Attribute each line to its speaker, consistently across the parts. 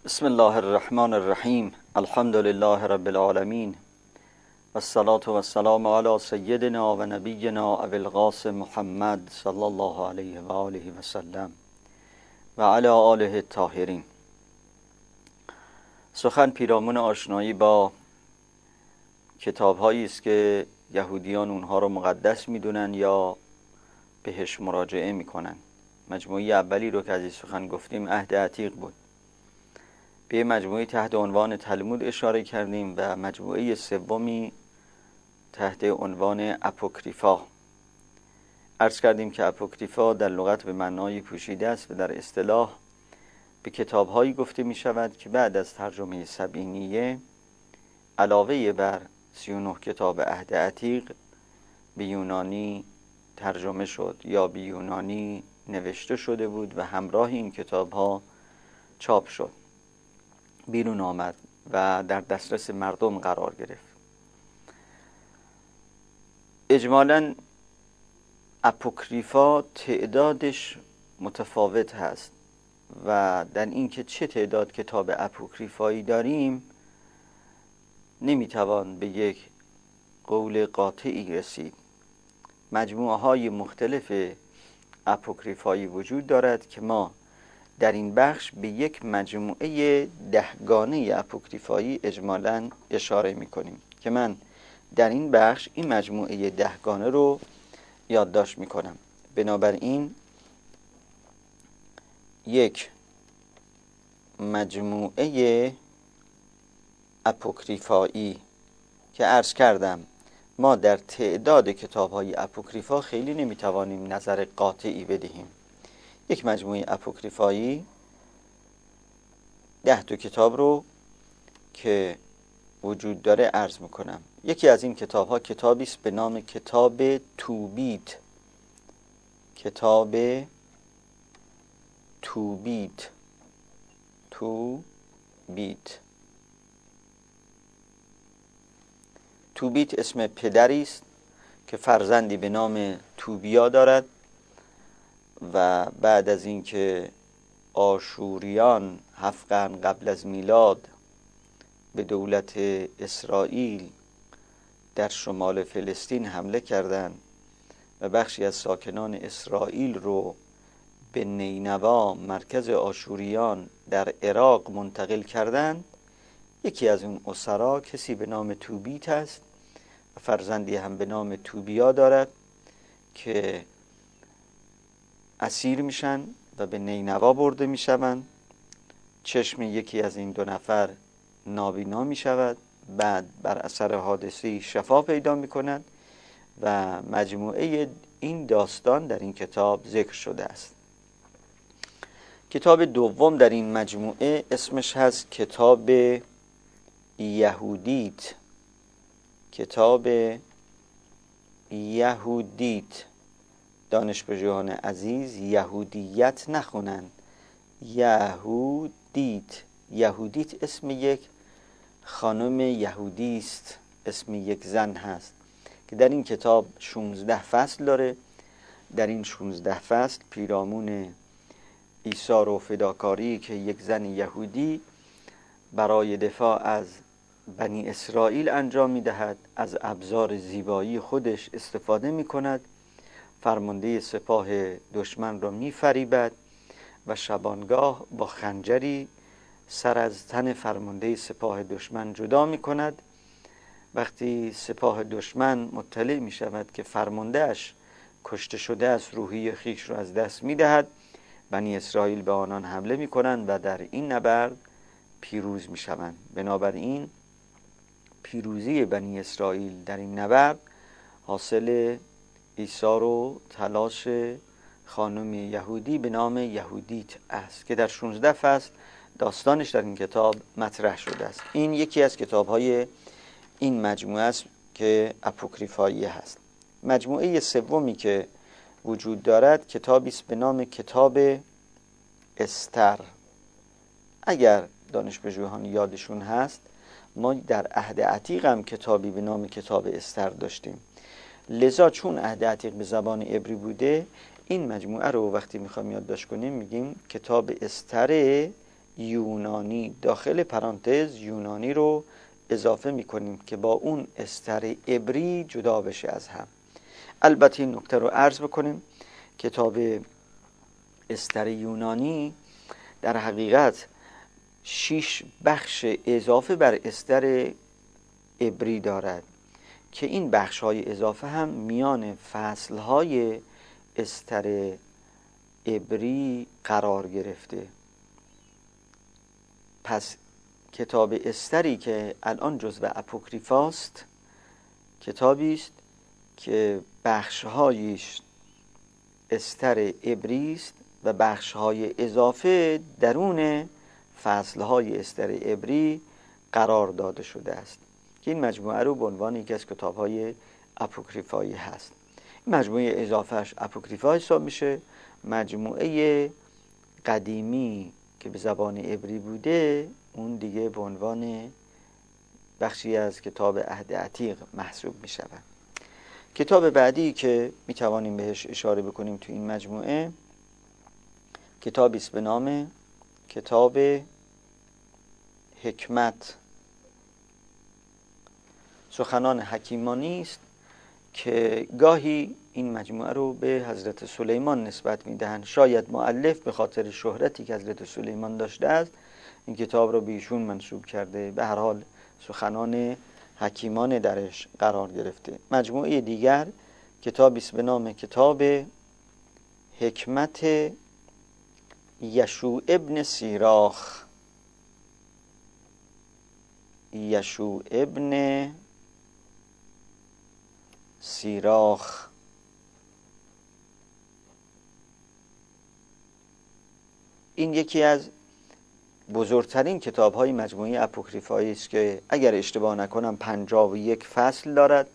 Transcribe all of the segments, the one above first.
Speaker 1: بسم الله الرحمن الرحیم. الحمد لله رب العالمین والصلاة والسلام علی سیدنا و نبینا ابی القاسم محمد صلی الله علیه و آله و سلم و علی آله الطاهرین. سخن پیرامون آشنایی با کتاب‌هایی است که یهودیان اونها رو مقدس میدونن یا بهش مراجعه میکنن. مجموعه اولی رو که از این سخن گفتیم عهد عتیق بود. به مجموعه تحت عنوان تلمود اشاره کردیم و مجموعه سومی تحت عنوان اپوکریفا. عرض کردیم که اپوکریفا در لغت به معنای پوشیده است و در اصطلاح به کتاب‌هایی گفته می شود که بعد از ترجمه سبعینیه علاوه بر 39 کتاب عهد عتیق به یونانی ترجمه شد یا به یونانی نوشته شده بود و همراه این کتاب‌ها چاپ شد، بیرون آمد و در دسترس مردم قرار گرفت. اجمالاً اپوکریفا تعدادش متفاوت هست و در اینکه چه تعداد کتاب اپوکریفایی داریم نمیتوان به یک قول قاطعی رسید. مجموعه های مختلف اپوکریفایی وجود دارد که ما در این بخش به یک مجموعه 10 گانه اپوکریفایی اجمالاً اشاره میکنیم که من در این بخش این مجموعه 10 گانه رو یادداشت میکنم. بنابراین یک مجموعه اپوکریفایی که عرض کردم ما در تعداد کتاب‌های اپوکریفا خیلی نمیتوانیم نظر قاطعی بدهیم. یک مجموعه اپوکریفایی 10 کتاب رو که وجود داره عرض میکنم. یکی از این کتاب‌ها کتابی است به نام کتاب توبیت. کتاب توبیت. توبیت اسم پدری است که فرزندی به نام توبیا دارد و بعد از اینکه آشوریان 7 قرن قبل از میلاد به دولت اسرائیل در شمال فلسطین حمله کردند و بخشی از ساکنان اسرائیل رو به نینوا مرکز آشوریان در عراق منتقل کردند، یکی از اون اسرا کسی به نام توبیت است و فرزندی هم به نام توبیا دارد که اسیر میشن و به نینوا برده میشوند. چشم یکی از این 2 نفر نابینا میشود، بعد بر اثر حادثه شفا پیدا میکند و مجموعه این داستان در این کتاب ذکر شده است. کتاب دوم در این مجموعه اسمش هست کتاب یهودیت. کتاب یهودیت. دانشپژوهان عزیز یهودیت نخونند، یهودیت. یهودیت اسم یک خانم یهودی است، اسم یک زن هست که در این کتاب 16 فصل داره. در این 16 فصل پیرامون ایثار و فداکاری که یک زن یهودی برای دفاع از بنی اسرائیل انجام می‌دهد، از ابزار زیبایی خودش استفاده می‌کند، فرمانده سپاه دشمن را می‌فریبد و شبانگاه با خنجری سر از تن فرمانده سپاه دشمن جدا می‌کند. وقتی سپاه دشمن مطلع می‌شود که فرمانده‌اش کشته شده است، روحی خویش را از دست می‌دهد. بنی اسرائیل به آنان حمله می‌کنند و در این نبرد پیروز می‌شوند. بنابراین پیروزی بنی اسرائیل در این نبرد حاصل ایثار و تلاش خانم یهودی به نام یهودیت است که در 16 فصل داستانش در این کتاب مطرح شده است. این یکی از کتاب‌های این مجموعه است که اپوکریفایی هست. مجموعه سومی که وجود دارد کتابی است به نام کتاب استر. اگر دانشپژوهان یادشون هست ما در عهد عتیق هم کتابی به نام کتاب استر داشتیم، لذا چون عهد عتیق به زبان عبری بوده این مجموعه رو وقتی میخوایم یادداشت کنیم میگیم کتاب استر یونانی داخل پرانتز یونانی رو اضافه میکنیم که با اون استر عبری جدا بشه از هم. البته این نکته رو عرض بکنیم کتاب استر یونانی در حقیقت 6 بخش اضافه بر استر عبری دارد که این بخش‌های اضافه هم میان فصل‌های استر عبری قرار گرفته. پس کتاب استری که الان جزو اپوکریفاست کتابی است که بخش‌هایش استر عبری است و بخش‌های اضافه درون فصل‌های استر عبری قرار داده شده است که این مجموعه رو به عنوان یکی از کتاب‌های اپوکریفایی هست. این مجموعه اضافهش اپوکریفا حساب میشه. مجموعه قدیمی که به زبان عبری بوده اون دیگه به عنوان بخشی از کتاب عهد عتیق محسوب می شود. کتاب بعدی که می توانیم بهش اشاره بکنیم تو این مجموعه کتابی است به نام کتاب حکمت، سخنان حکیمانی است که گاهی این مجموعه رو به حضرت سلیمان نسبت میدهند. شاید مؤلف به خاطر شهرتی که حضرت سلیمان داشته است این کتاب رو به ایشون منسوب کرده. به هر حال سخنان حکیمان درش قرار گرفته. مجموعه دیگر کتابی است به نام کتاب حکمت یشوع ابن سیراخ. یشوع ابن سیراخ این یکی از بزرگترین کتاب‌های مجموعه اپوکریفایی است که اگر اشتباه نکنم 51 فصل دارد.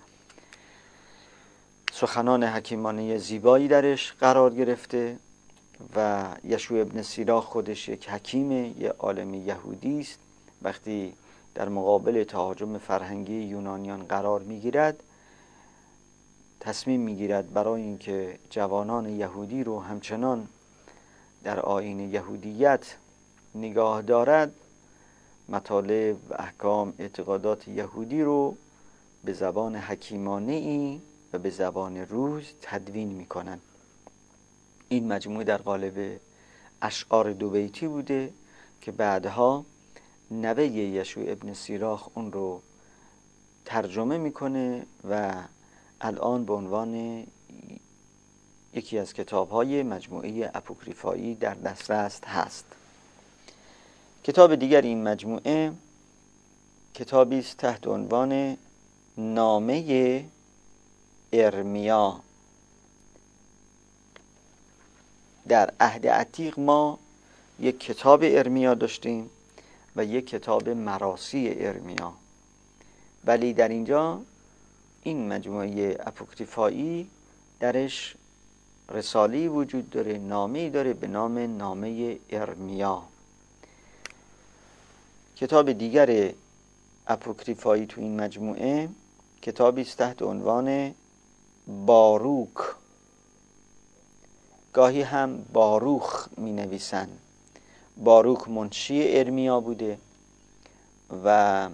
Speaker 1: سخنان حکیمانه زیبایی درش قرار گرفته و یشوع ابن سیراخ خودش یک حکیم، یک عالم یهودی است. وقتی در مقابل تهاجم فرهنگی یونانیان قرار می‌گیرد تصمیم می‌گیرد برای اینکه جوانان یهودی رو همچنان در آیین یهودیت نگاه دارد مطالب و احکام اعتقادات یهودی رو به زبان حکیمانه‌ای و به زبان روز تدوین می‌کنند. این مجموعه در قالب اشعار دوبیتی بوده که بعدها نوه یشوع ابن سیراخ اون رو ترجمه میکنه و الان به عنوان یکی از کتاب‌های مجموعه اپوکریفایی در دسترس هست. کتاب دیگر این مجموعه کتابی است تحت عنوان نامه ارمیا. در عهد عتیق ما یک کتاب ارمیا داشتیم و یک کتاب مراثی ارمیا، ولی در اینجا این مجموعه اپوکریفایی درش رسالی وجود داره، نامه‌ای داره به نام نامه ارمیا. کتاب دیگر اپوکریفایی تو این مجموعه کتابی است تحت عنوان باروک. گاهی هم باروخ می نویسن. باروک منشی ارمیا بوده و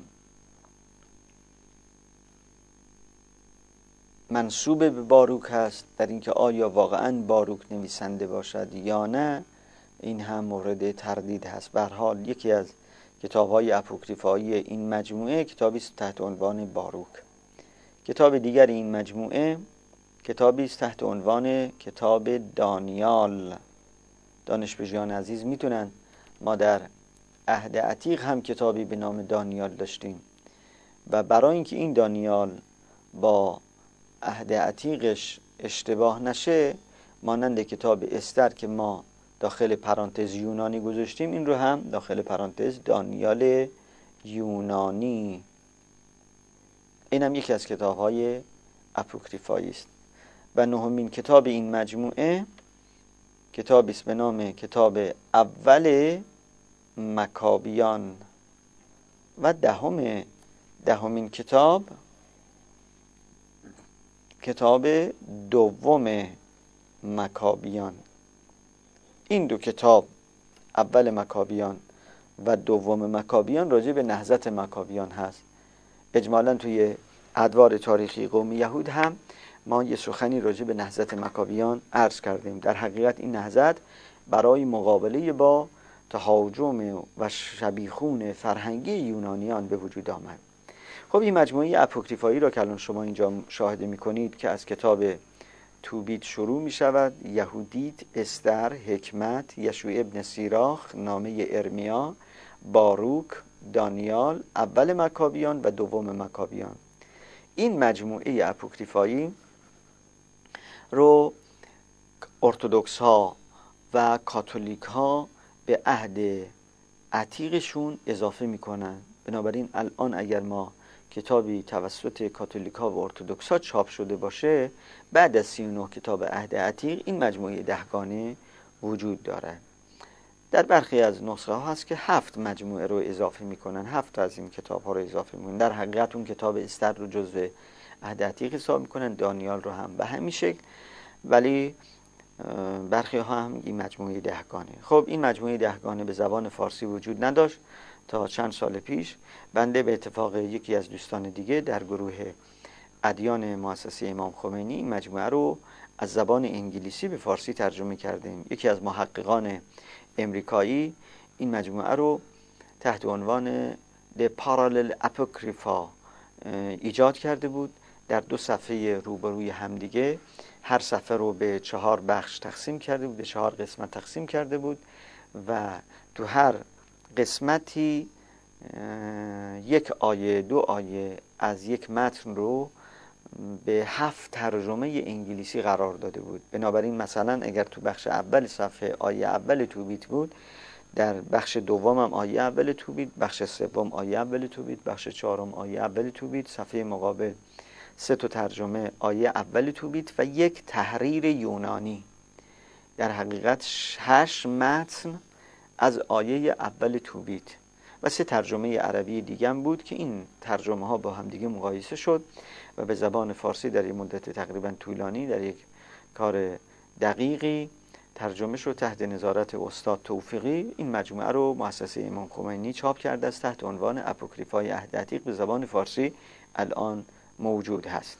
Speaker 1: منسوب به باروک هست. در اینکه آیا واقعا باروک نویسنده باشد یا نه این هم مورد تردید هست. به هر حال یکی از کتاب‌های اپوکریفایی این مجموعه کتابی است تحت عنوان باروک. کتاب دیگر این مجموعه کتابی است تحت عنوان کتاب دانیال. دانشجویان عزیز میتونن ما در عهد عتیق هم کتابی به نام دانیال داشتیم و برای اینکه این دانیال با عهد عتیقش اشتباه نشه مانند کتاب استر که ما داخل پرانتز یونانی گذاشتیم این رو هم داخل پرانتز دانیال یونانی. این هم یکی از کتاب‌های اپوکریفایی است. و نهمین کتاب این مجموعه کتابی است به نام کتاب اول مکابیان و دهمین کتاب کتاب دوم مکابیان. این دو کتاب اول مکابیان و دوم مکابیان راجع به نهضت مکابیان هست. اجمالاً توی ادوار تاریخی قوم یهود هم ما یه سخنی راجع به نهضت مکابیان عرض کردیم. در حقیقت این نهضت برای مقابله با تهاجم و شبیخون فرهنگی یونانیان به وجود آمد. خب این مجموعه اپوکریفایی را که الان شما اینجا مشاهده می‌کنید که از کتاب توبیت شروع می شود: یهودیت، استر، حکمت، یشوع ابن سیراخ، نامه ارمیا، باروک، دانیال، اول مکابیان و دوم مکابیان. این مجموعه اپوکریفایی رو ارتدوکس ها و کاتولیک ها به عهد عتیقشون اضافه میکنن. بنابراین الان اگر ما کتابی توسط کاتولیکا و ارتدوکسا چاپ شده باشه، بعد از 39 کتاب عهد عتیق این مجموعه 10گانه وجود داره. در برخی از نسخه ها هست که 7 مجموعه رو اضافه میکنن، 7 از این کتاب ها رو اضافه میکنن. در حقیقت اون کتاب استر رو جزو عهد عتیق حساب میکنن، دانیال رو هم به همین شکل، ولی برخی ها هم این مجموعه 10گانه. خب این مجموعه 10گانه به زبان فارسی وجود نداشت تا چند سال پیش. بنده به اتفاق یکی از دوستان دیگه در گروه ادیان مؤسسه امام خمینی این مجموعه رو از زبان انگلیسی به فارسی ترجمه کردیم. یکی از محققان امریکایی این مجموعه رو تحت عنوان The Parallel Apocrypha ایجاد کرده بود. در 2 صفحه روبروی همدیگه، هر صفحه رو به 4 بخش تقسیم کرده بود، به 4 قسمت تقسیم کرده بود و تو هر قسمتی 1 آیه 2 آیه از یک متن رو به 7 ترجمه انگلیسی قرار داده بود. بنابراین مثلا اگر تو بخش اول صفحه آیه اول توبیت بود، در بخش دوم هم آیه اول توبیت، بخش سوم آیه اول توبیت، بخش چهارم آیه اول توبیت، صفحه مقابل 3 ترجمه آیه اول توبیت و 1 تحریر یونانی. در حقیقت 8 متن از آیه اول توبیت و 3 ترجمه عربی دیگه هم بود که این ترجمه ها با هم دیگه مقایسه شد و به زبان فارسی در یک مدت تقریبا طولانی، در یک کار دقیقی ترجمه شد تحت نظارت استاد توفیقی. این مجموعه رو مؤسسه امام خمینی چاپ کرده است تحت عنوان اپوکریفای عهد عتیق، به زبان فارسی الان موجود هست.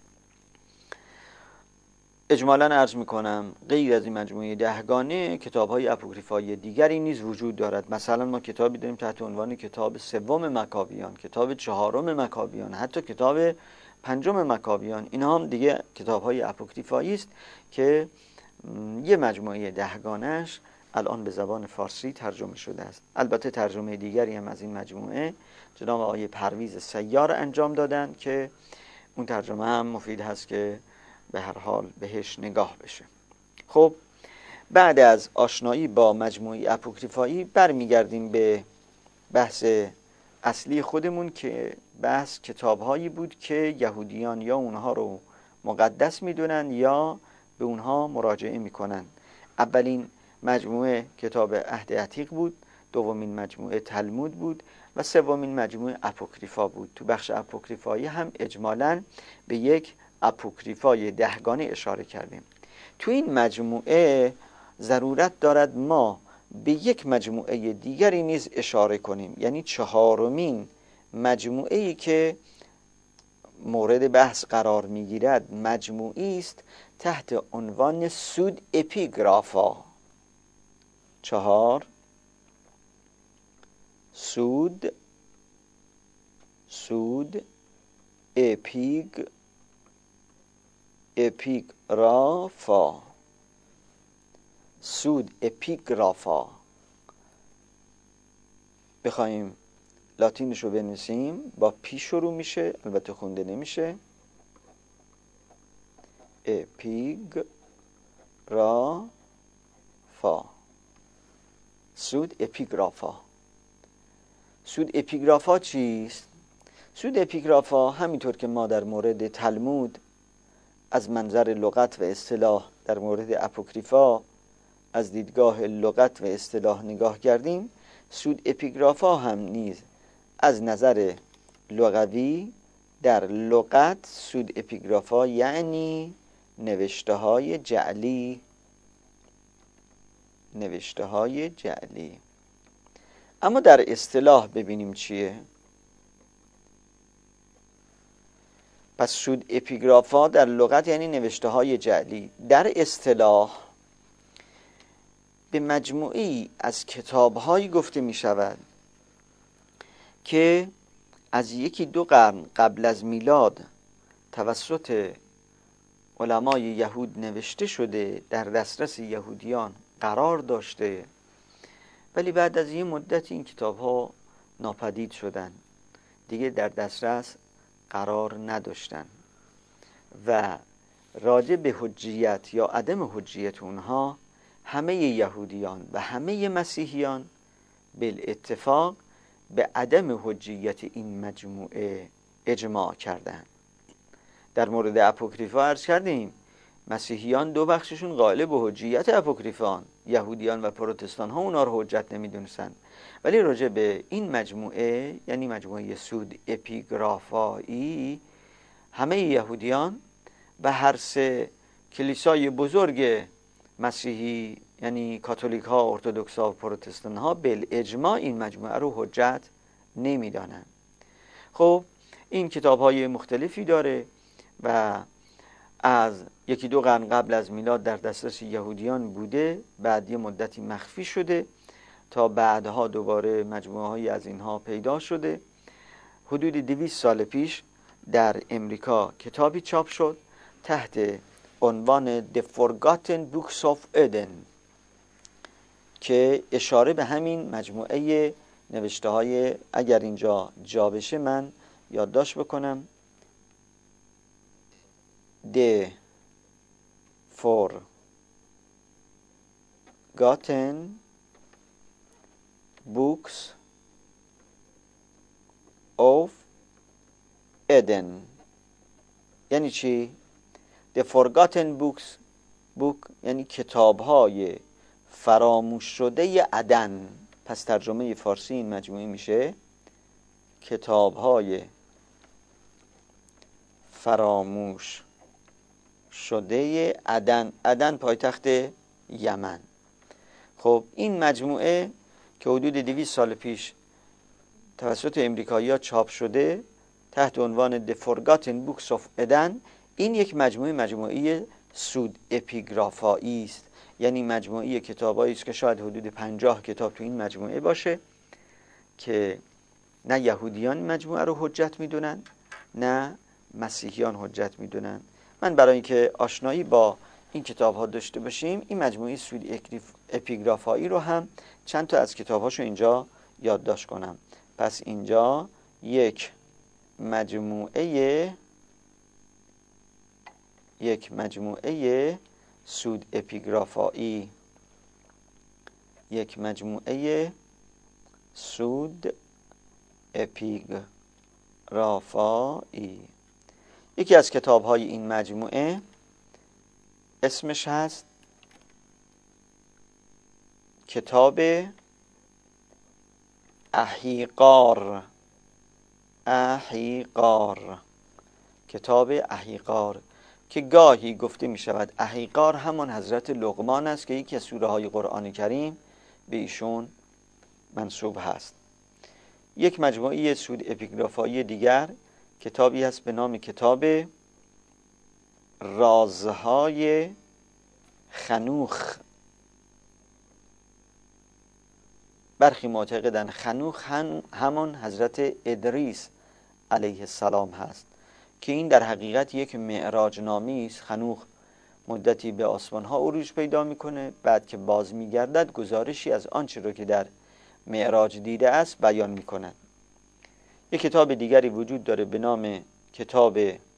Speaker 1: اجمالاً عرض میکنم غیر از این مجموعه 10گانه کتاب‌های اپوکریفایی دیگری نیز وجود دارد. مثلا ما کتابی داریم تحت عنوان کتاب 3 مکابیان، کتاب 4 مکابیان، حتی کتاب 5 مکابیان. اینها هم دیگه کتاب‌های اپوکریفایی است که یه مجموعه 10گانه‌اش الان به زبان فارسی ترجمه شده است. البته ترجمه دیگری هم از این مجموعه جناب آقای پرویز سیار انجام دادن که اون ترجمه هم مفید هست که به هر حال بهش نگاه بشه. خب بعد از آشنایی با مجموعه اپوکریفایی برمیگردیم به بحث اصلی خودمون که بحث کتاب‌هایی بود که یهودیان یا اونها رو مقدس میدونن یا به اونها مراجعه میکنن. اولین مجموعه کتاب عهد عتیق بود، دومین مجموعه تلمود بود و سومین مجموعه اپوکریفا بود. تو بخش اپوکریفایی هم اجمالاً به یک اپوکریفای 10گانه اشاره کردیم. تو این مجموعه ضرورت دارد ما به یک مجموعه دیگری نیز اشاره کنیم، یعنی 4مین مجموعه‌ای که مورد بحث قرار میگیرد مجموعی است تحت عنوان سود اپیگرافا. 4 سود اپیگرافا. سود اپیگرافا بخوایم لاتینش رو بنویسیم با پی شروع میشه، البته خونده نمیشه. اپیگرافا، سود اپیگرافا. سود اپیگرافا چیست؟ سود اپیگرافا همینطور که ما در مورد تلمود از منظر لغت و اصطلاح در مورد اپوکریفا از دیدگاه لغت و اصطلاح نگاه کردیم، سود اپیگرافا هم نیز از نظر لغوی در لغت سود اپیگرافا یعنی نوشته های جعلی. اما در اصطلاح ببینیم چیه. پس سود اپیگرافا در لغت یعنی نوشته های جعلی. در اصطلاح به مجموعی از کتاب‌هایی گفته می شود که از 1-2 قرن قبل از میلاد توسط علمای یهود نوشته شده، در دسترس یهودیان قرار داشته، ولی بعد از یه مدت این کتاب‌ها ناپدید شدن، دیگه در دسترس قرار نداشتن و راجع به حجیت یا عدم حجیت اونها همه یهودیان و همه مسیحیان بالاتفاق به عدم حجیت این مجموعه اجماع کردند. در مورد اپوکریفا عرض کردیم مسیحیان 2 بخششون قائل به حجیت اپوکریفان، یهودیان و پروتستان ها اونا رو حجت نمیدونستن، ولی راجع به این مجموعه یعنی مجموعه سود اپیگرافایی همه یهودیان و هر 3 کلیسای بزرگ مسیحی یعنی کاتولیک ها، ارتدوکس ها و پروتستان ها بالاجماع این مجموعه رو حجت نمیدانند. خب این کتاب های مختلفی داره و از 1-2 قرن قبل از میلاد در دسترس یهودیان بوده، بعد یه مدتی مخفی شده تا بعدها دوباره مجموعه هایی از اینها پیدا شده. حدود 200 سال پیش در امریکا کتابی چاپ شد تحت عنوان The Forgotten Books of Eden که اشاره به همین مجموعه نوشته های، اگر اینجا جا بشه من یادداشت بکنم، The Forgotten Books of Eden. یعنی چی؟ The Forgotten Book یعنی کتاب‌های فراموش شده عدن. پس ترجمه فارسی این مجموعه میشه کتاب‌های فراموش شده عدن. عدن پایتخت یمن. خب این مجموعه که حدود 200 سال پیش توسط امریکایی‌ها چاپ شده تحت عنوان The Forgotten Books of Eden، این یک مجموعه سود اپیگرافایی است، یعنی مجموعه کتابایی است که شاید حدود 50 کتاب تو این مجموعه باشه که نه یهودیان مجموعه رو حجت میدونن نه مسیحیان حجت میدونن. من برای اینکه آشنایی با این کتاب ها داشته باشیم این مجموعه سود اپیگرافایی رو هم چند تا از کتاب هاشو اینجا یادداشت کنم. پس اینجا یک مجموعه سود اپیگرافایی، یک مجموعه سود اپیگرافایی. یکی از کتاب های این مجموعه اسمش هست کتاب احیقار. کتاب احیقار که گاهی گفته می شود احیقار همان حضرت لقمان است که یکی از سوره های قرآن کریم به ایشون منسوب هست. یک مجموعه سود اپیگرافایی دیگر کتابی هست به نام کتاب رازهای خنوخ. برخی معتقدند خنوخ همان حضرت ادریس علیه السلام هست که این در حقیقت یک معراج نامی است. خنوخ مدتی به آسمان ها عروج پیدا میکنه، بعد که باز میگردد گزارشی از آنچه رو که در معراج دیده است بیان میکند. یک کتاب دیگری وجود داره به نام کتاب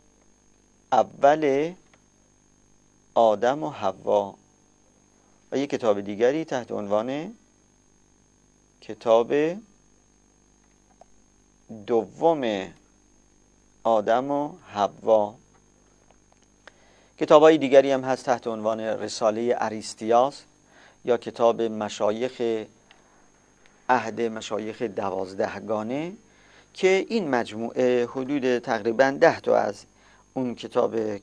Speaker 1: اول آدم و حوا و یک کتاب دیگری تحت عنوان کتاب دوم آدم و حوا. کتاب‌های دیگری هم هست تحت عنوان رساله اریستیاس یا کتاب مشایخ عهد مشایخ 12 گانه که این مجموعه حدود تقریباً 10 تا از اون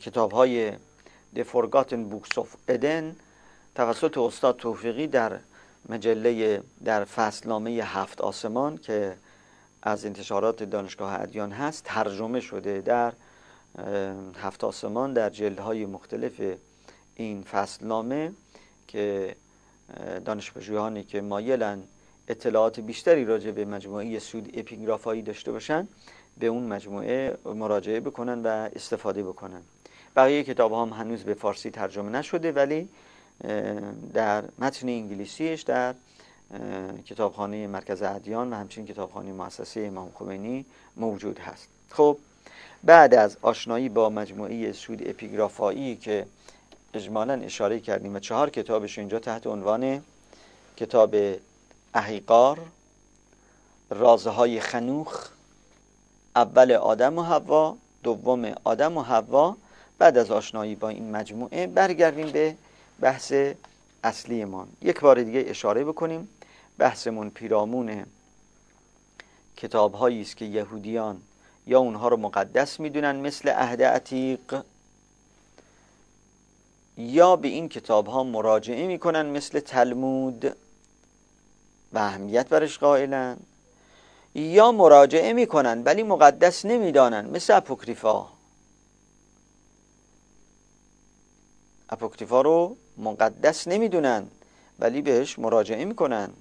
Speaker 1: کتاب‌های The Forgotten Books of Eden توسط استاد توفیقی در مجله در فصلنامه 7 آسمان که از انتشارات دانشگاه ادیان هست ترجمه شده. در 7 آسمان در جلدهای مختلف این فصلنامه که دانشپژوهانی که مایلن اطلاعات بیشتری راجع به مجموعه سود اپیگرافایی داشته باشن به اون مجموعه مراجعه بکنن و استفاده بکنن. بقیه کتاب هم هنوز به فارسی ترجمه نشده، ولی در متن انگلیسیش در کتابخانه مرکز ادیان و همچنین کتابخانه مؤسسه امام خمینی موجود هست. خب بعد از آشنایی با مجموعه سود اپیگرافایی که اجمالاً اشاره کردیم و 4 کتابش اینجا تحت عنوان کتاب احیقار، رازهای خنوخ، اول آدم و حوا، دوم آدم و حوا. بعد از آشنایی با این مجموعه برگردیم به بحث اصلیمان. یک بار دیگه اشاره بکنیم بحثمون پیرامون کتاب هایی است که یهودیان یا اونها رو مقدس میدونن مثل عهد عتیق، یا به این کتاب ها مراجعه میکنن مثل تلمود و اهمیت برش قائلن، یا مراجعه میکنن ولی مقدس نمیدانن مثل اپوکریفا. اپوکریفا رو مقدس نمیدونن ولی بهش مراجعه میکنن.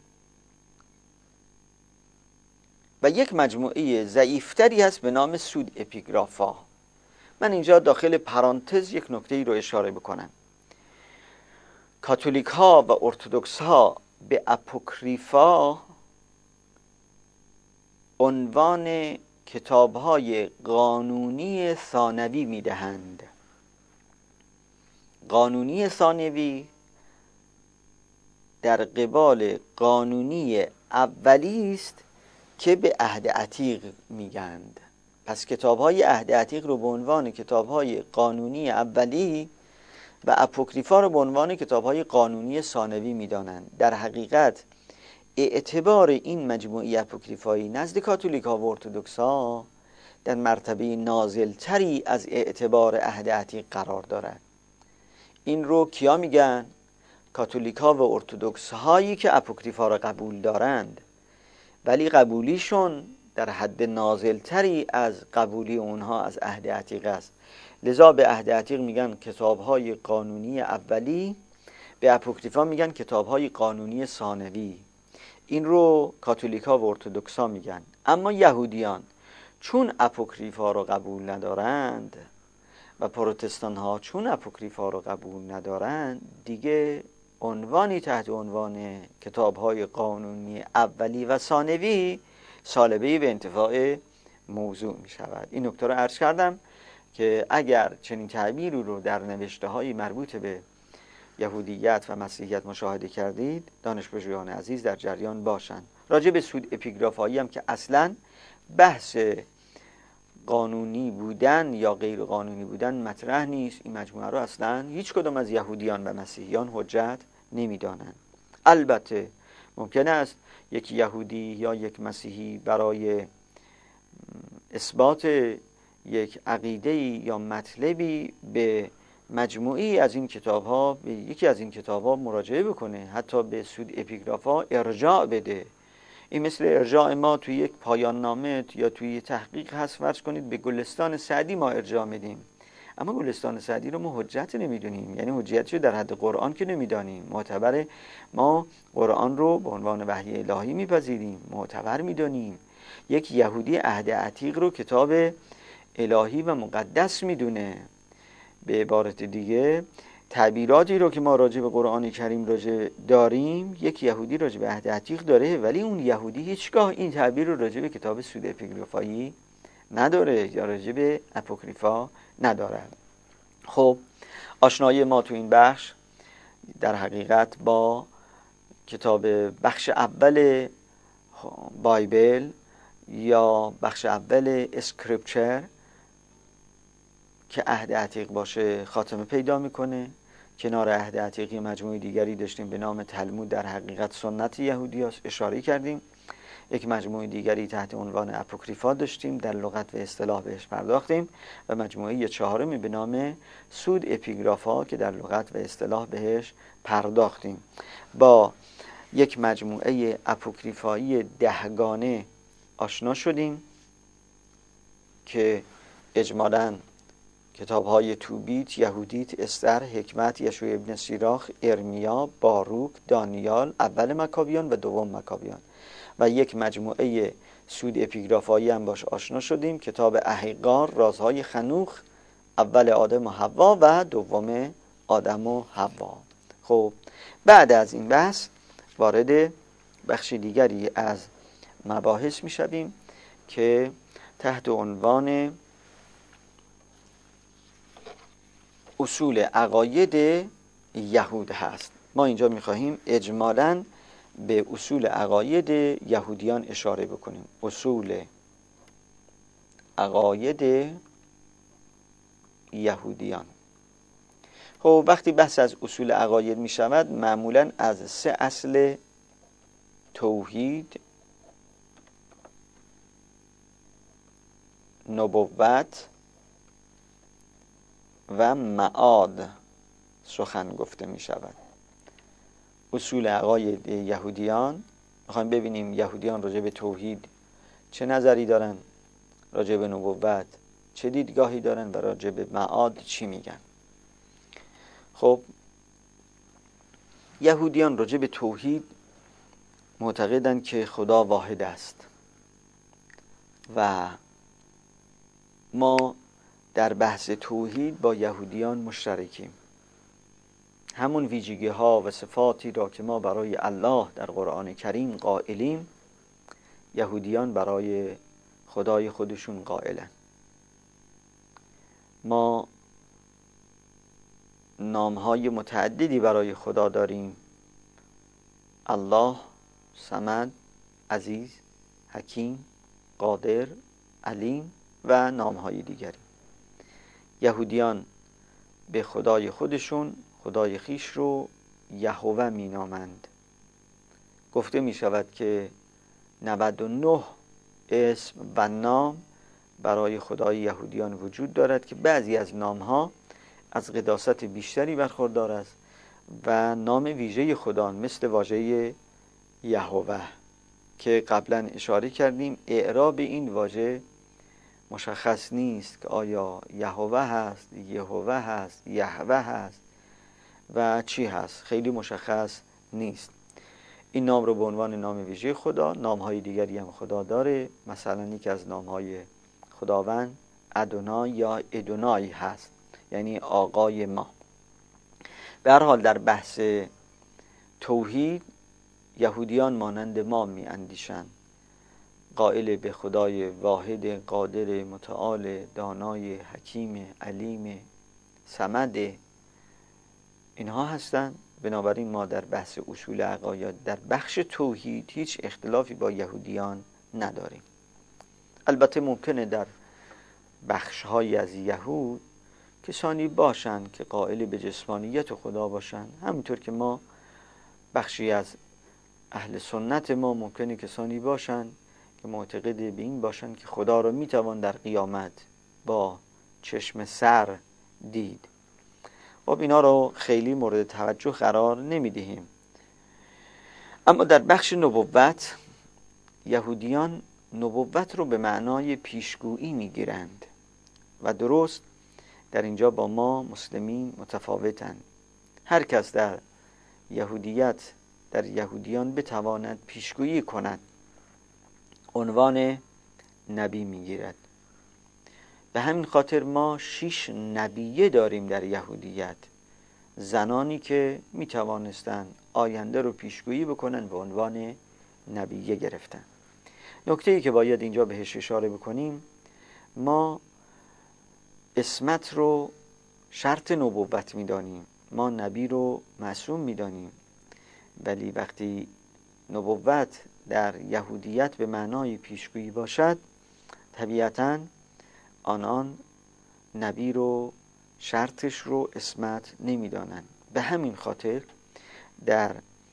Speaker 1: و یک مجموعه ضعیفتری هست به نام سود اپیگرافا. من اینجا داخل پرانتز یک نکته رو اشاره بکنم. کاتولیک ها و ارتدوکس ها به اپوکریفا عنوان کتاب های قانونی ثانوی میدهند. قانونی ثانوی در قبال قانونی اولی است که به عهد عتیق میگند. پس کتاب‌های عهد عتیق رو به عنوان کتاب‌های قانونی اولی و اپوکریفا رو به عنوان کتاب‌های قانونی ثانوی میدانند. در حقیقت اعتبار این مجموعه اپوکریفایی نزد کاتولیک‌ها و ارتدوکس‌ها در مرتبه نازل‌تری از اعتبار عهد عتیق قرار دارد. این رو کیا میگن؟ کاتولیک‌ها و ارتدوکس‌هایی که اپوکریفا را قبول دارند، ولی قبولیشون در حد نازلتری از قبولی اونها از عهد عتیق است. لذا به عهد عتیق میگن کتاب‌های قانونی اولی، به اپوکریفا میگن کتاب‌های قانونی ثانوی. این رو کاتولیک‌ها و ارتدوکس‌ها میگن. اما یهودیان چون اپوکریفا رو قبول ندارند و پروتستان‌ها چون اپوکریفا رو قبول ندارند، دیگه عنوانی تحت عنوان کتاب‌های قانونی اولی و ثانوی سالبه‌ای به انتفاع موضوع می شود. این نکته رو عرض کردم که اگر چنین تعبیری رو در نوشته‌های مربوط به یهودیت و مسیحیت مشاهده کردید، دانشپژوهان عزیز در جریان باشند. راجع به سود اپیگرافایی هم که اصلاً بحث قانونی بودن یا غیر قانونی بودن مطرح نیست. این مجموعه رو اصلا هیچ کدام از یهودیان و مسیحیان حجت نمیدانند. البته ممکن است یک یهودی یا یک مسیحی برای اثبات یک عقیده یا مطلبی به مجموعی از این کتاب‌ها، به یکی از این کتاب‌ها مراجعه بکنه، حتی به سود اپیگرافا ارجاع بده. این مثل ارجاع ما توی یک پایان نامه یا توی تحقیق هست. فرض کنید به گلستان سعدی ما ارجاع میدیم، اما گلستان سعدی رو ما حجت نمیدونیم، یعنی حجتش رو در حد قرآن که نمیدانیم. معتبر ما قرآن رو به عنوان وحی الهی میپذیریم، معتبر میدونیم. یک یهودی عهد عتیق رو کتاب الهی و مقدس میدونه. به عبارت دیگه تعبیراتی رو که ما راجع به قرآن کریم راجع داریم، یک یهودی راجع به عهد عتیق داره، ولی اون یهودی هیچگاه این تعبیر رو راجع به کتاب سود اپیگرافایی نداره یا راجع به اپوکریفا نداره. خب آشنایی ما تو این بخش در حقیقت با کتاب بخش اول بایبل یا بخش اول اسکریپچر که عهد عتیق باشه خاتمه پیدا میکنه. کنار عهد عتیقی مجموعه دیگری داشتیم به نام تلمود، در حقیقت سنت یهودی هست، اشاره کردیم. یک مجموعه دیگری تحت عنوان اپوکریفا داشتیم، در لغت و اصطلاح بهش پرداختیم، و مجموعه چهارمی به نام سود اپیگرافا که در لغت و اصطلاح بهش پرداختیم. با یک مجموعه اپوکریفایی 10 گانه آشنا شدیم که اجمالاً کتاب‌های توبیت، یهودیت، استر، حکمت، یشوع ابن سیراخ، ارمیا، باروک، دانیال، اول مکابیان و دوم مکابیان و یک مجموعه سود اپیگرافایی هم باش آشنا شدیم، کتاب احیقار، رازهای خنوخ، اول آدم و حوا و دوم آدم و حوا. خب بعد از این بحث وارد بخش دیگری از مباحث می شویم که تحت عنوان اصول عقاید یهود هست. ما اینجا می‌خواهیم اجمالاً به اصول عقاید یهودیان اشاره بکنیم. اصول عقاید یهودیان. خب وقتی بحث از اصول عقاید می شود معمولاً از 3 اصل توحید، نبوت و معاد سخن گفته می شود. اصول عقاید یهودیان، میخوایم ببینیم یهودیان راجع به توحید چه نظری دارن، راجع به نبوت چه دیدگاهی دارن و راجع به معاد چی میگن. خب یهودیان راجع به توحید معتقدن که خدا واحد است و ما در بحث توحید با یهودیان مشترکیم. همون ویژگی ها و صفاتی را که ما برای الله در قرآن کریم قائلیم، یهودیان برای خدای خودشون قائلن. ما نامهای متعددی برای خدا داریم: الله، صمد، عزیز، حکیم، قادر، علیم و نامهای دیگری. یهودیان به خدای خودشون، خدای خیش رو یهوه می نامند. گفته می شود که 99 اسم و نام برای خدای یهودیان وجود دارد که بعضی از نامها از قداست بیشتری برخوردار است و نام ویژه خدا مثل واژه یهوه که قبلا اشاره کردیم اعراب این واژه مشخص نیست که آیا یهوه هست، یهوه هست، یهوه هست و چی هست، خیلی مشخص نیست. این نام رو به عنوان نام ویژه خدا، نامهای دیگری هم خدا داره. مثلا یکی از نامهای خداوند ادونای یا ادونای هست، یعنی آقای ما. به هر حال در بحث توحید یهودیان مانند ما می اندیشند، قائل به خدای واحد، قادر، متعال، دانای، حکیم، علیم، صمد اینها هستند. بنابراین ما در بحث اصول عقاید در بخش توحید هیچ اختلافی با یهودیان نداریم. البته ممکنه در بخش‌هایی از یهود کسانی باشند که قائل به جسمانیت خدا باشند، همینطور که ما بخشی از اهل سنت ما ممکنه کسانی باشند که معتقد به این باشند که خدا را میتوان در قیامت با چشم سر دید. خب اینا رو خیلی مورد توجه قرار نمیدهیم. اما در بخش نبوت، یهودیان نبوت رو به معنای پیشگویی میگیرند و درست در اینجا با ما مسلمین متفاوتند. هر کس در یهودیت، در یهودیان بتواند پیشگویی کند عنوان نبی میگیرد. به همین خاطر ما 6 نبیه داریم در یهودیت، زنانی که می توانستند آینده رو پیشگویی بکنن به عنوان نبیه گرفتن. نکته‌ای که باید اینجا بهش اشاره بکنیم، ما اسمت رو شرط نبوت می دانیم، ما نبی رو معصوم می دانیم، ولی وقتی نبوت در یهودیت به معنای پیشگویی باشد، طبیعتاً آنان نبی رو شرطش رو اسمت نمیدانند. به همین خاطر در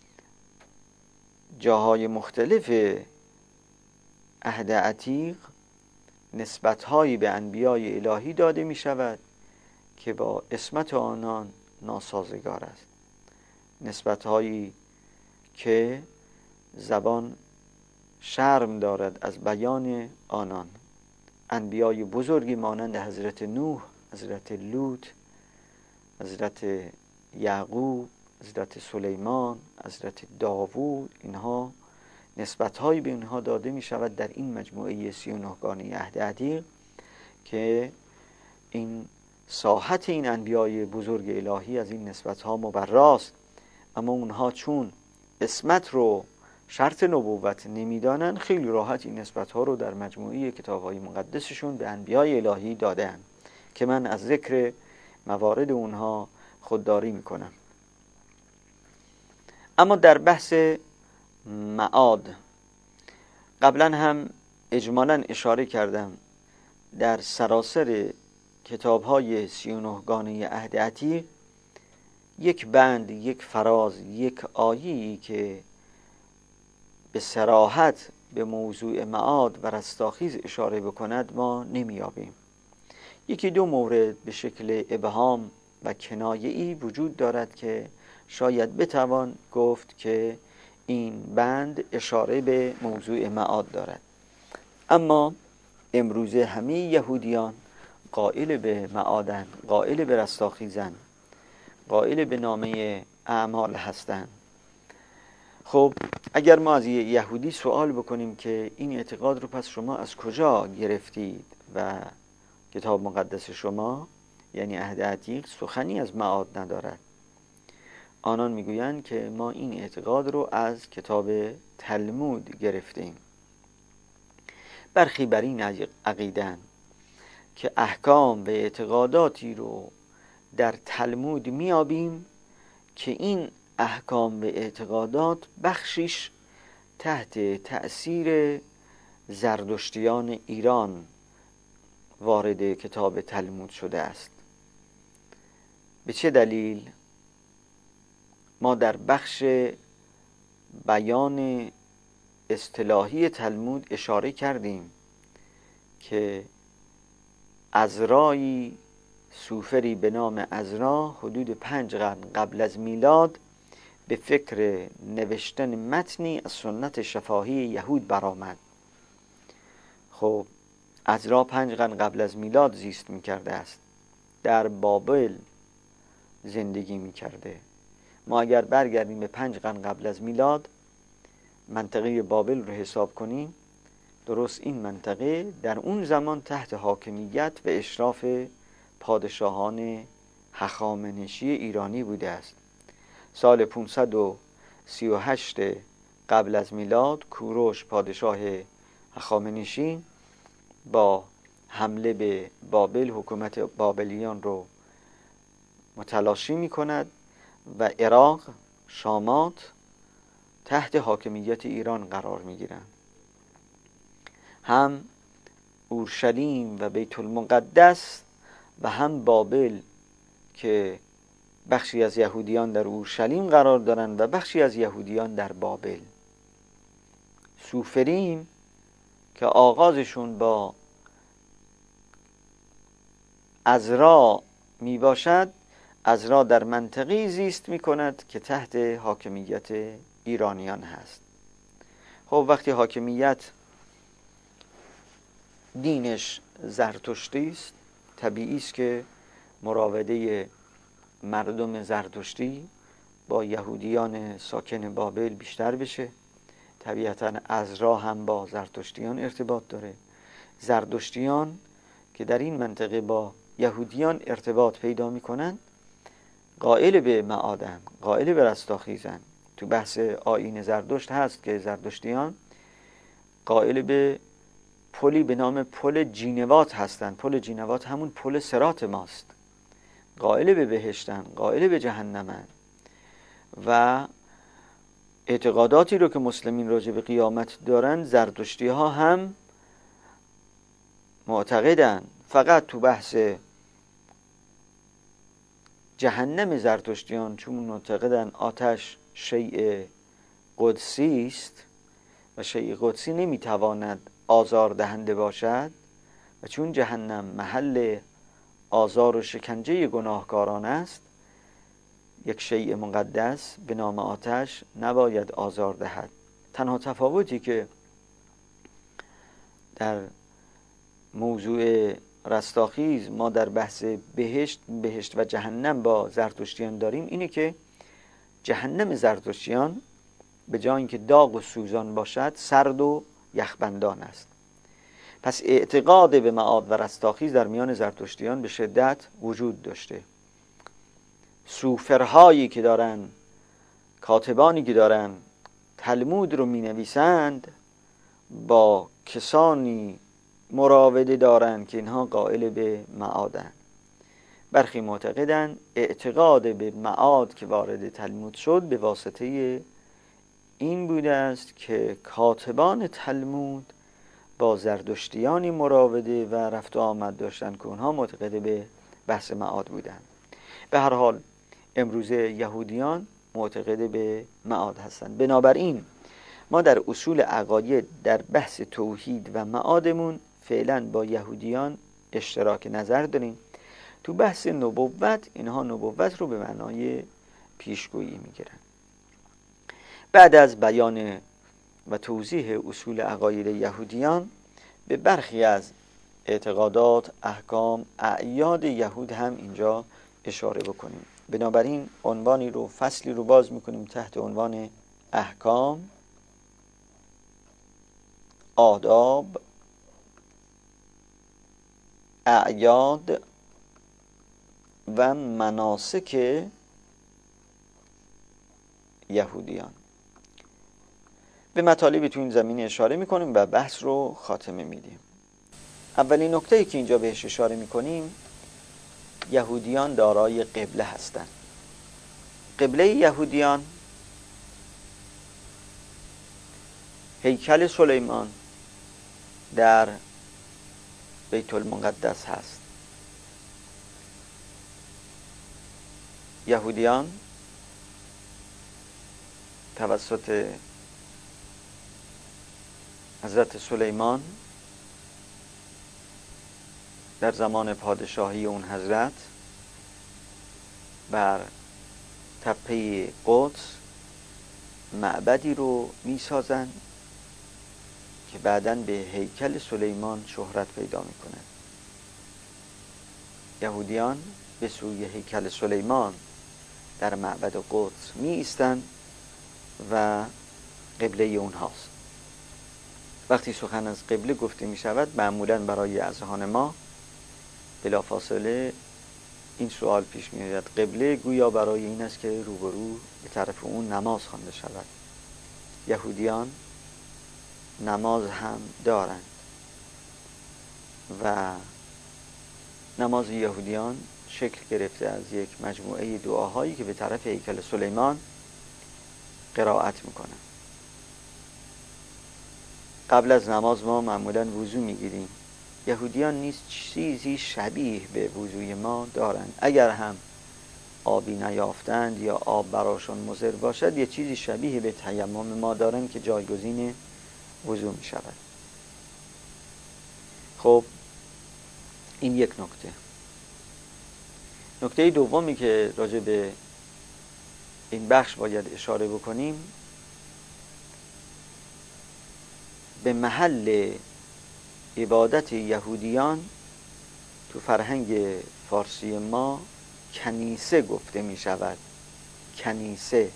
Speaker 1: جاهای مختلف عهد عتیق نسبت‌هایی به انبیای الهی داده می شود که با اسمت آنان ناسازگار است. نسبت‌هایی که زبان شرم دارد از بیان آنان. انبیای بزرگی مانند حضرت نوح، حضرت لوط، حضرت یعقوب، حضرت سلیمان، حضرت داوود، اینها نسبت‌هایی به اینها داده می شود در این مجموعه 39 گانه عهد عتیق که این ساحت این انبیای بزرگ الهی از این نسبت‌ها مبراست، اما اونها چون اسمت رو شرط نبوت نمیدانن، خیلی راحت این نسبت‌ها رو در مجموعه کتاب‌های مقدسشون به انبیای الهی دادن که من از ذکر موارد اونها خودداری میکنم. اما در بحث معاد قبلا هم اجمالاً اشاره کردم، در سراسر کتاب‌های 39 گانه عهد عتیق یک بند، یک فراز، یک آیه‌ای که به صراحت به موضوع معاد و رستاخیز اشاره بکند ما نمیابیم. یکی دو مورد به شکل ابهام و کنایه‌ای وجود دارد که شاید بتوان گفت که این بند اشاره به موضوع معاد دارد، اما امروزه همه یهودیان قائل به معادن، قائل به رستاخیزن، قائل به نامه اعمال هستند. خب اگر ما از یهودی سوال بکنیم که این اعتقاد رو پس شما از کجا گرفتید و کتاب مقدس شما یعنی عهد عتیق سخنی از معاد ندارد، آنان میگویند که ما این اعتقاد رو از کتاب تلمود گرفتیم. برخی بر این عقیده‌اند که احکام و اعتقاداتی رو در تلمود میابیم که این احکام و اعتقادات بخشیش تحت تأثیر زردشتیان ایران وارد کتاب تلمود شده است. به چه دلیل؟ ما در بخش بیان اصطلاحی تلمود اشاره کردیم که عزرایی، سوفری به نام عزرا، حدود 5 قرن قبل از میلاد به فکر نوشتن متنی از سنت شفاهی یهود برآمد. خب عزرا 5 قرن قبل از میلاد زیست میکرده است، در بابل زندگی میکرده. ما اگر برگردیم به 5 قرن قبل از میلاد، منطقه بابل رو حساب کنیم، درست این منطقه در اون زمان تحت حاکمیت و اشراف پادشاهان هخامنشی ایرانی بوده است. سال 538 قبل از میلاد کوروش پادشاه هخامنشی با حمله به بابل حکومت بابلیان رو متلاشی می کند و عراق، شامات تحت حاکمیت ایران قرار می گیرند. هم اورشلیم و بیت المقدس و هم بابل که بخشی از یهودیان در اورشلیم قرار دارند و بخشی از یهودیان در بابل. سوفریم که آغازشون با عزرا می باشد، عزرا در منطقی زیست می کند که تحت حاکمیت ایرانیان هست. خب وقتی حاکمیت دینش زرتشتی است، طبیعی است که مراوده مردم زرتشتی با یهودیان ساکن بابل بیشتر بشه. طبیعتاً عزرا هم با زرتشتیان ارتباط داره. زرتشتیان که در این منطقه با یهودیان ارتباط پیدا میکنن قائل به معادن، قائل به رستاخیزن. تو بحث آیین زرتشت هست که زرتشتیان قائل به پلی به نام پل جینوات هستن. پل جینوات همون پل صراط ماست. قائل به بهشتن، قائل به جهنمن و اعتقاداتی رو که مسلمین راجع به قیامت دارن زرتشتی ها هم معتقدن. فقط تو بحث جهنم زرتشتیان چون معتقدن آتش شیء قدسی است و شیء قدسی نمیتواند آزار دهنده باشد و چون جهنم محل آزار و شکنجه گناهکاران است، یک شیء مقدس به نام آتش نباید آزار دهد. تنها تفاوتی که در موضوع رستاخیز ما در بحث بهشت و جهنم با زرتشتیان داریم اینه که جهنم زرتشتیان به جای اینکه داغ و سوزان باشد سرد و یخبندان است. پس اعتقاد به معاد و رستاخیز در میان زرتشتیان به شدت وجود داشته. سوفرهایی که دارن، کاتبانی که دارن تلمود رو می نویسند با کسانی مراوده دارن که اینها قائل به معادن. برخی معتقدن اعتقاد به معاد که وارد تلمود شد به واسطه این بوده است که کاتبان تلمود با زردشتیانی مراوده و رفت و آمد داشتن که اونها معتقد به بحث معاد بودن. به هر حال امروزه یهودیان معتقد به معاد هستند. بنابراین ما در اصول عقاید در بحث توحید و معادمون فعلا با یهودیان اشتراک نظر داریم. تو بحث نبوت اینها نبوت رو به معنای پیشگویی میگیرن. بعد از بیان و توضیح اصول عقاید یهودیان به برخی از اعتقادات، احکام، اعیاد یهود هم اینجا اشاره بکنیم. بنابراین عنوانی رو، فصلی رو باز میکنیم تحت عنوان احکام، آداب، اعیاد و مناسک یهودیان. به مطالبی تو این زمینه اشاره میکنیم و بحث رو خاتمه میدیم. اولین نکته‌ای که اینجا بهش اشاره میکنیم، یهودیان دارای قبله هستند. قبله یهودیان هیکل سلیمان در بیت المقدس هست. یهودیان توسط حضرت سلیمان در زمان پادشاهی اون حضرت بر تپه قدس معبدی رو می سازن که بعداً به هیکل سلیمان شهرت پیدا می کنه. یهودیان به سوی هیکل سلیمان در معبد قدس می ایستند و قبله اونهاست. وقتی سخن از قبله گفته می شود معمولاً برای اذهان ما بلافاصله این سوال پیش می آید: قبله گویا برای این است که روبرو به طرف اون نماز خوانده شود. یهودیان نماز هم دارند و نماز یهودیان شکل گرفته از یک مجموعه دعاهایی که به طرف هیکل سلیمان قرائت میکنن. قبل از نماز ما معمولاً وضو میگیریم. یهودیان نیز چیزی شبیه به وضوی ما دارند. اگر هم آبی نیافتند یا آب براشون مضر باشد، یه چیزی شبیه به تیمم ما دارند که جایگزین وضو می شود. خب این یک نکته. نکته دومی که راجع به این بخش باید اشاره بکنیم، به محل عبادت یهودیان تو فرهنگ فارسی ما کنیسه گفته می شود. کنیسه،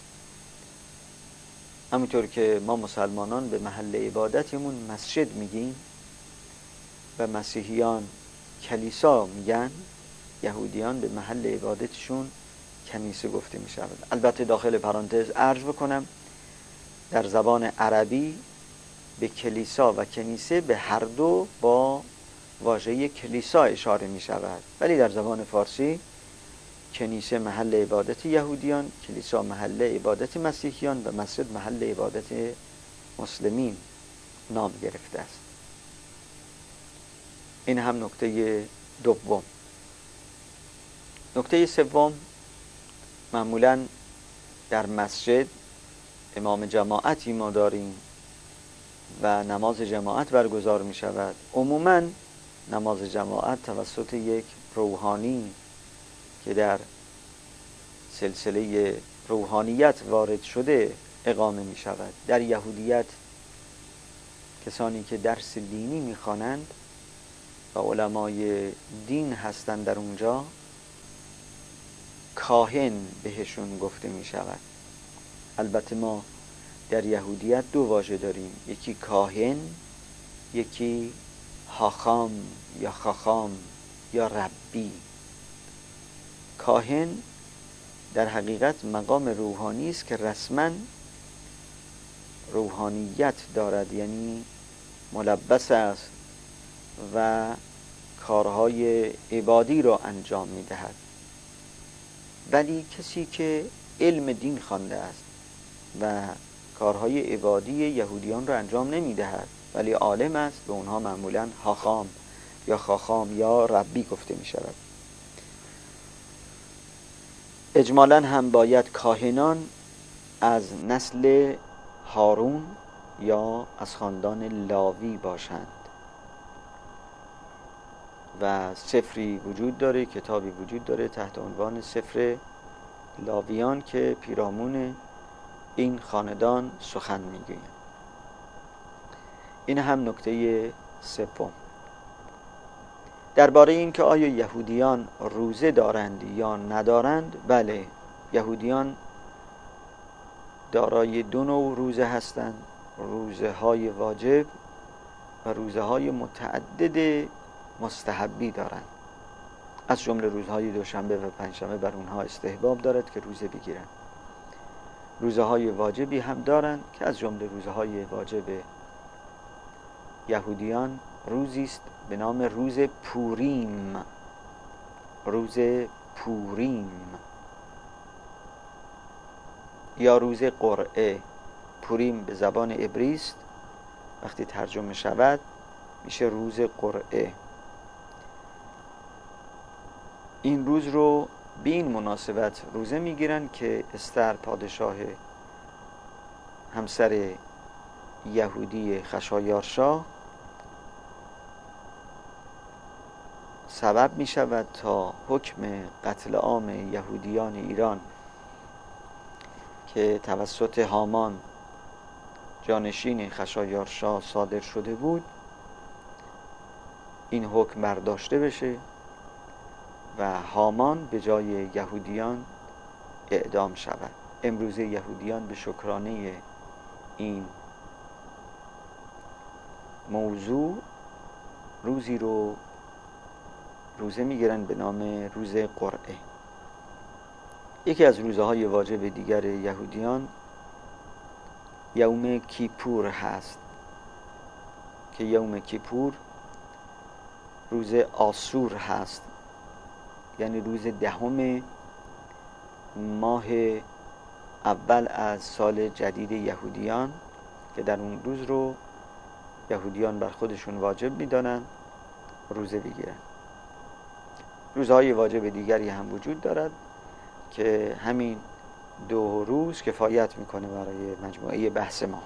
Speaker 1: همونطور که ما مسلمانان به محل عبادتمون مسجد میگیم و مسیحیان کلیسا میگن، یهودیان به محل عبادتشون کنیسه گفته می شود. البته داخل پرانتز عرض بکنم در زبان عربی به کلیسا و کنیسه به هر دو با واژه کلیسا اشاره می شود، ولی در زبان فارسی کنیسه محل عبادت یهودیان، کلیسا محل عبادت مسیحیان و مسجد محل عبادت مسلمین نام گرفته است. این هم نکته دوم. نکته سوم، معمولاً در مسجد امام جماعتی ما داریم و نماز جماعت برگزار می شود. عموماً نماز جماعت توسط یک روحانی که در سلسله روحانیت وارد شده اقامه می شود. در یهودیت کسانی که درس دینی می خوانند و علمای دین هستند در اونجا کاهن بهشون گفته می شود. البته ما در یهودیت دو واژه داریم، یکی کاهن، یکی حاخام یا خاخام یا ربی. کاهن در حقیقت مقام روحانی است که رسما روحانیت دارد، یعنی ملبس است و کارهای عبادی را انجام می دهد. ولی کسی که علم دین خوانده است و کارهای عبادی یهودیان را انجام نمی دهد ولی عالم است، به اونها معمولا حاخام یا خاخام یا ربی گفته می شود. اجمالاً هم باید کاهنان از نسل هارون یا از خاندان لاوی باشند و سفری وجود داره، کتابی وجود داره تحت عنوان سفر لاویان که پیرامون این خاندان سخن میگوید. این هم نکته سوم. درباره این که آیا یهودیان روزه دارند یا ندارند، بله، یهودیان دارای دو نوع روزه هستند، روزه های واجب و روزه های متعدد مستحبی دارند. از جمله روزهای دوشنبه و پنجشنبه بر اونها استحباب دارد که روزه بگیرند. روزه های واجبی هم دارند که از جمله روزه های واجب یهودیان روزی است به نام روز پوریم. روز پوریم یا روز قرعه. پوریم به زبان عبری است، وقتی ترجمه شود میشه روز قرعه. این روز رو به این مناسبت روزه میگیرن که استر پادشاه همسر یهودی خشایارشا سبب می شود تا حکم قتل عام یهودیان ایران که توسط هامان جانشین خشایارشا صادر شده بود این حکم برداشته بشه و هامان به جای یهودیان اعدام شود. امروز یهودیان به شکرانه این موضوع روزی رو روزه میگیرن به نام روز قرعه. یکی از روزه های واجب دیگر یهودیان یوم کیپور هست که یوم کیپور روز آسور هست، یعنی روز 10 ماه اول از سال جدید یهودیان که در اون روز رو یهودیان بر خودشون واجب میدانن روزه بگیرن. روزهای واجب دیگری هم وجود دارد که همین 2 روز کفایت میکنه برای مجموعه بحث ما.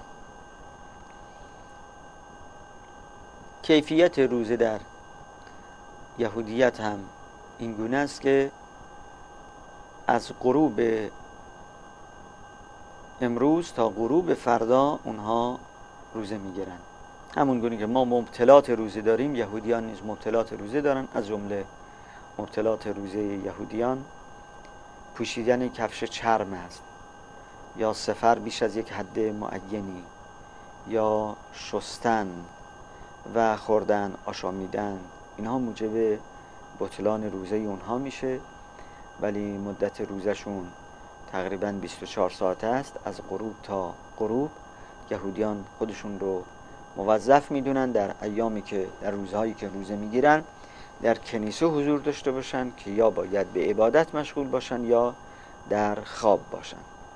Speaker 1: کیفیت روزه در یهودیت هم این گونه است که از غروب امروز تا غروب فردا اونها روزه میگیرن. همون گونه که ما مبتلات روزه داریم یهودیان نیز مبتلات روزه دارن. از جمله مبتلات روزه یهودیان پوشیدن کفش چرم است یا سفر بیش از یک حد معینی یا شستن و خوردن آشامیدن. اینها موجب بطلان روزه اونها میشه، ولی مدت روزشون تقریباً 24 ساعت است. از غروب تا غروب یهودیان خودشون رو موظف میدونن در ایامی که در روزهایی که روزه میگیرن در کنیسه حضور داشته باشن که یا باید به عبادت مشغول باشن یا در خواب باشن.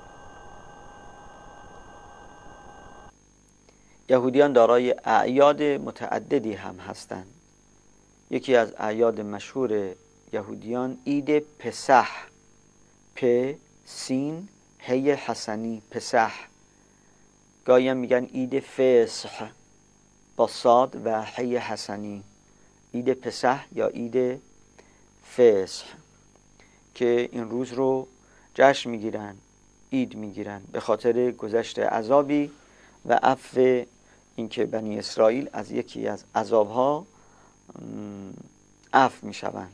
Speaker 1: یهودیان دارای اعیاد متعددی هم هستند. یکی از اعیاد مشهور یهودیان عید پسح، پ سین هی حسنی، پسح. گاهی هم میگن عید فصح با صاد و هی حسنی، عید پسح یا عید فصح، که این روز رو جشن میگیرن، عید میگیرن به خاطر گذشت عذابی و عفو اینکه بنی اسرائیل از یکی از عذابها عفو میشوند.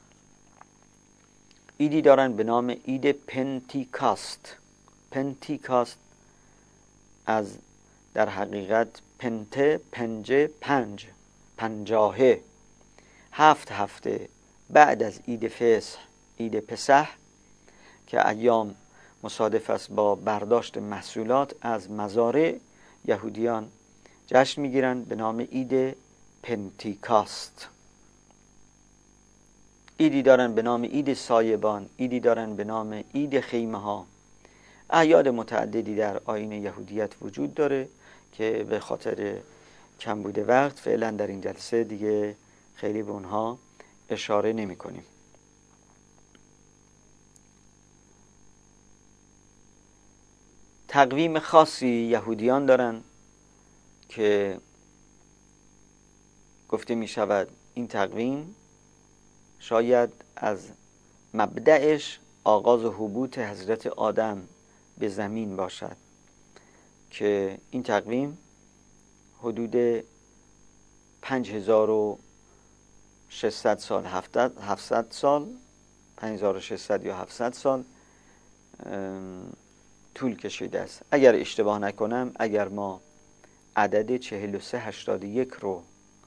Speaker 1: عیدی دارن به نام عید پنتیکاست. پنتیکاست از در حقیقت پنته، پنجه، پنجاهه، 7 هفته بعد از عید فصح، عید پسح که ایام مصادف است با برداشت محصولات از مزارع، یهودیان جشن میگیرن به نام عید پنتیکاست. عیدی دارن به نام عید سایبان، عیدی دارن به نام عید خیمه ها. اعیاد متعددی در آیین یهودیت وجود داره که به خاطر کمبود وقت فعلا در این جلسه دیگه خیلی به اونها اشاره نمی کنیم. تقویم خاصی یهودیان دارن که گفته می شود این تقویم شاید از مبدأش آغاز حبوط حضرت آدم به زمین باشد که این تقویم حدود 5600 سال 700 سال 5600 یا 700 سال طول کشیده است. اگر اشتباه نکنم، اگر ما عدد 4381 رو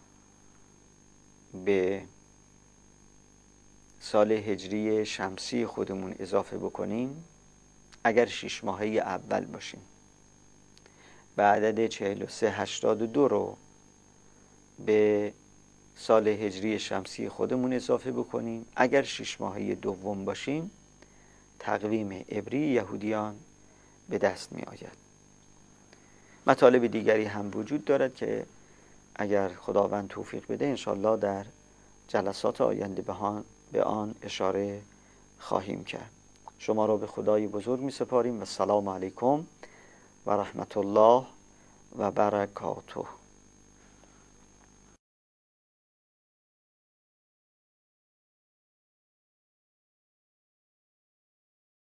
Speaker 1: به سال هجری شمسی خودمون اضافه بکنیم، اگر 6 ماهه اول باشیم، و عدد 4382 رو به سال هجری شمسی خودمون اضافه بکنیم، اگر 6 ماهه دوم باشیم، تقویم عبری یهودیان به دست می آید. مطالب دیگری هم وجود دارد که اگر خداوند توفیق بده انشالله در جلسات آینده به آن اشاره خواهیم کرد. شما را به خدای بزرگ می سپاریم و السلام علیکم و رحمت الله و برکاته.